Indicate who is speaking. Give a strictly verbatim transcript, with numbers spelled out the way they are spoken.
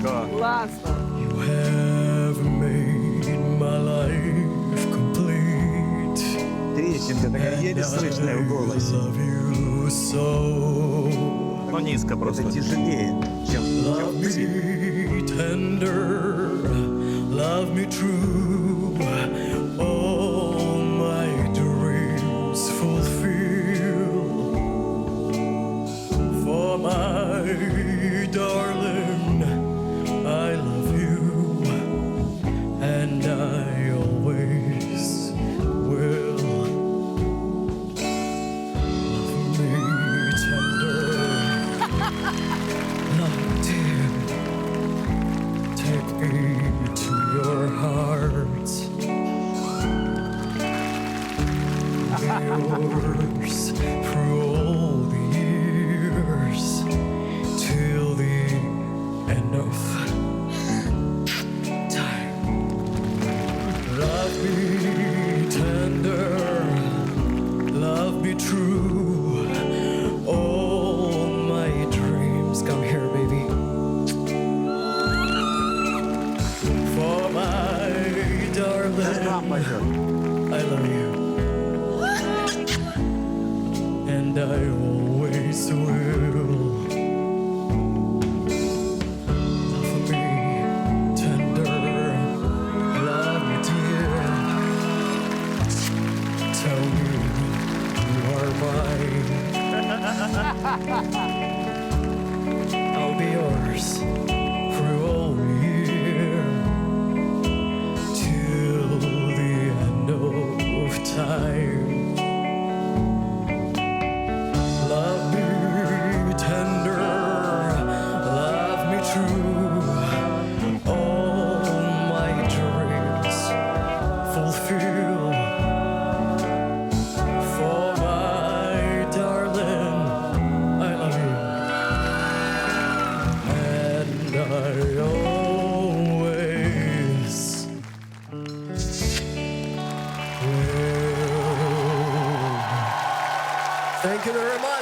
Speaker 1: Чітко.
Speaker 2: Класно.
Speaker 3: You have made my life complete.
Speaker 4: Трещинка такая еле слышная в голосе.
Speaker 3: Love you so.
Speaker 1: Ну, низько просто.
Speaker 4: Это тяжелее, чем,
Speaker 3: Love
Speaker 4: чем
Speaker 3: me tender, love me true. All my dreams fulfill. For my darling, I love you, and I always will. Love me tender, love dear. Take me to your heart. Yours through all the years till the end of time. Love me tender, love me true. All my dreams, come here, baby. For my darling, I love you, and I always will. Love me tender, love me dear. Tell me you are mine. I'll be yours through all year till the end of time. Love me tender, love me true. All my dreams fulfill. For my darling, I love you, and I always will. Thank you very much.